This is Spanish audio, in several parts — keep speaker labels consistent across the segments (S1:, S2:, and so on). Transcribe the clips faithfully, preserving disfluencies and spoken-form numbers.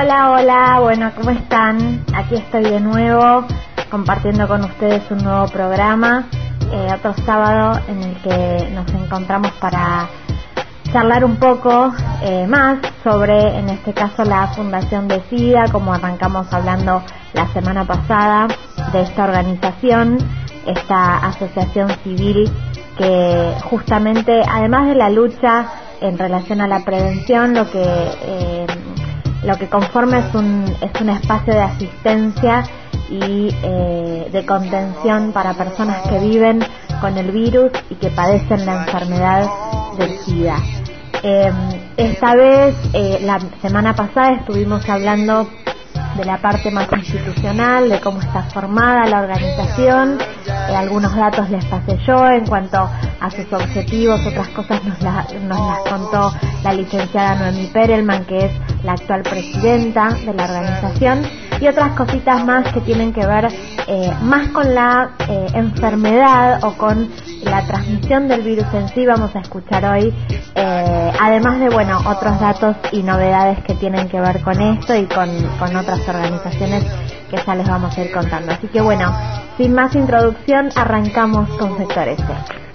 S1: Hola, hola, bueno, ¿cómo están? Aquí estoy de nuevo compartiendo con ustedes un nuevo programa, eh, otro sábado en el que nos encontramos para charlar un poco eh, más sobre, en este caso, la Fundación Decida, como arrancamos hablando la semana pasada de esta organización, esta asociación civil que justamente, además de la lucha en relación a la prevención, lo que eh, lo que conforma es un es un espacio de asistencia y eh, de contención para personas que viven con el virus y que padecen la enfermedad del SIDA. Eh, esta vez, eh, la semana pasada estuvimos hablando de la parte más institucional, de cómo está formada la organización, eh, algunos datos les pasé yo en cuanto a sus objetivos, otras cosas nos, la, nos las contó la licenciada Noemí Perelman, que es la actual presidenta de la organización, y otras cositas más que tienen que ver eh, más con la eh, enfermedad o con la transmisión del virus en sí. Vamos a escuchar hoy, eh, además de, bueno, otros datos y novedades que tienen que ver con esto y con, con otras organizaciones que ya les vamos a ir contando. Así que, bueno, sin más introducción, arrancamos con Sector S.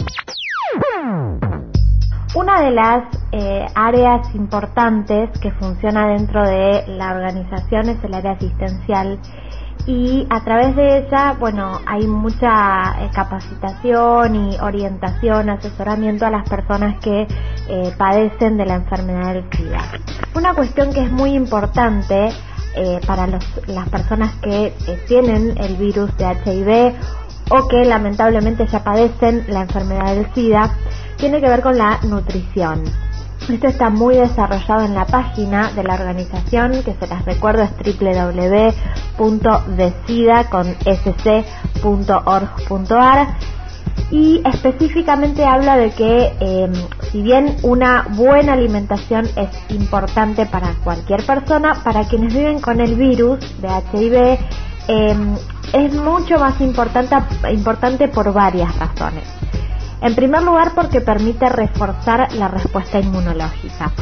S1: Una de las eh, áreas importantes que funciona dentro de la organización es el área asistencial, y a través de ella, bueno, hay mucha eh, capacitación y orientación, asesoramiento a las personas que eh, padecen de la enfermedad del SIDA. Una cuestión que es muy importante eh, para los, las personas que eh, tienen el virus de H I V o que lamentablemente ya padecen la enfermedad del SIDA tiene que ver con la nutrición. Esto está muy desarrollado en la página de la organización, que se las recuerdo es doble u doble u doble u punto decida punto org punto a r, y específicamente habla de que eh, si bien una buena alimentación es importante para cualquier persona, para quienes viven con el virus de H I V eh, es mucho más importante, importante por varias razones. En primer lugar, porque permite reforzar la respuesta inmunológica.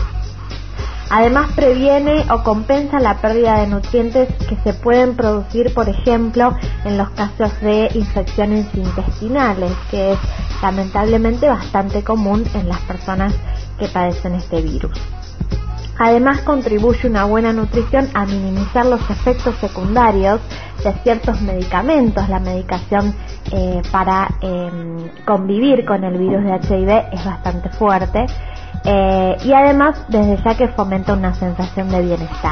S1: Además, previene o compensa la pérdida de nutrientes que se pueden producir, por ejemplo, en los casos de infecciones intestinales, que es lamentablemente bastante común en las personas que padecen este virus. Además, contribuye una buena nutrición a minimizar los efectos secundarios de ciertos medicamentos. La medicación eh, para eh, convivir con el virus de H I V es bastante fuerte, eh, y además, desde ya que fomenta una sensación de bienestar.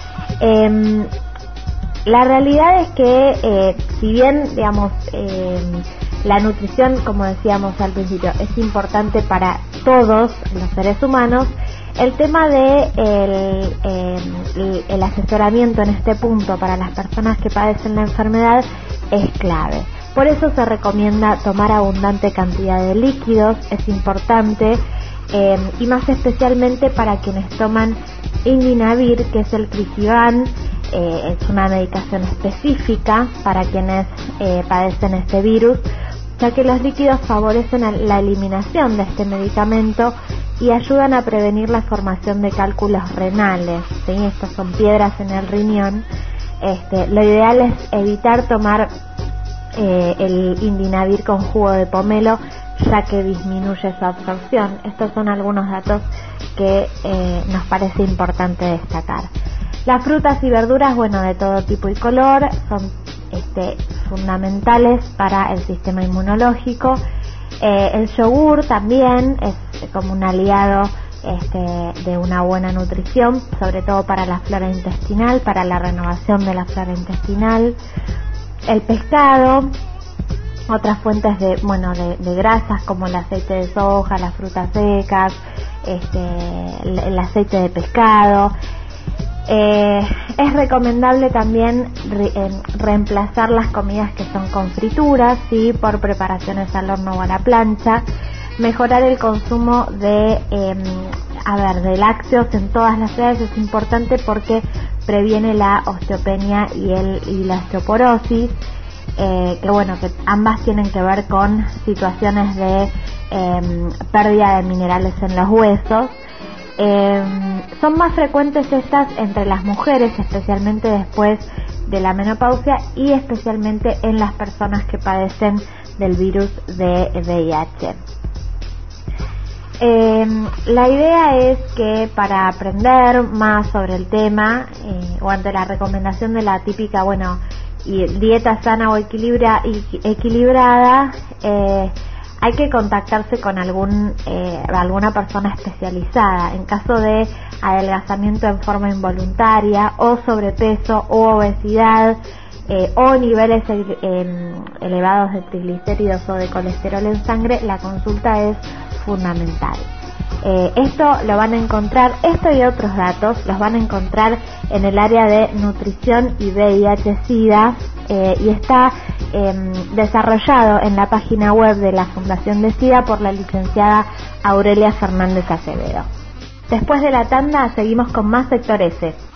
S1: Eh, la realidad es que, eh, si bien, digamos, eh, la nutrición, como decíamos al principio, es importante para todos los seres humanos, el tema de el, el, el asesoramiento en este punto para las personas que padecen la enfermedad es clave. Por eso se recomienda tomar abundante cantidad de líquidos, es importante, eh, y más especialmente para quienes toman Indinavir, que es el Crixivan. Eh, es una medicación específica para quienes eh, padecen este virus, ya que los líquidos favorecen la eliminación de este medicamento y ayudan a prevenir la formación de cálculos renales, ¿sí? Estos son piedras en el riñón. Este, lo ideal es evitar tomar eh, el Indinavir con jugo de pomelo, ya que disminuye su absorción. Estos son algunos datos que eh, nos parece importante destacar. Las frutas y verduras, bueno, de todo tipo y color, son este, fundamentales para el sistema inmunológico. Eh, el yogur también es como un aliado este, de una buena nutrición, sobre todo para la flora intestinal, para la renovación de la flora intestinal. El pescado, otras fuentes de, bueno, de, de grasas como el aceite de soja, las frutas secas, este, el, el aceite de pescado. Eh, es recomendable también re, eh, reemplazar las comidas que son con frituras, ¿sí?, por preparaciones al horno o a la plancha. Mejorar el consumo de, eh, a ver, de lácteos en todas las edades es importante porque previene la osteopenia y, el, y la osteoporosis, eh, que bueno, que ambas tienen que ver con situaciones de eh, pérdida de minerales en los huesos. Eh, son más frecuentes estas entre las mujeres, especialmente después de la menopausia y especialmente en las personas que padecen del virus de V I H. Eh, la idea es que para aprender más sobre el tema, eh, o ante la recomendación de la típica, bueno, y dieta sana o equilibra, y, equilibrada, eh, hay que contactarse con algún eh, alguna persona especializada en caso de adelgazamiento en forma involuntaria o sobrepeso o obesidad, eh, o niveles eh, elevados de triglicéridos o de colesterol en sangre. La consulta es fundamental. Eh, esto lo van a encontrar, esto y otros datos los van a encontrar en el área de nutrición y V I H-Sida, eh, y está eh, desarrollado en la página web de la Fundación de SIDA por la licenciada Aurelia Fernández Acevedo. Después de la tanda seguimos con más Sector S.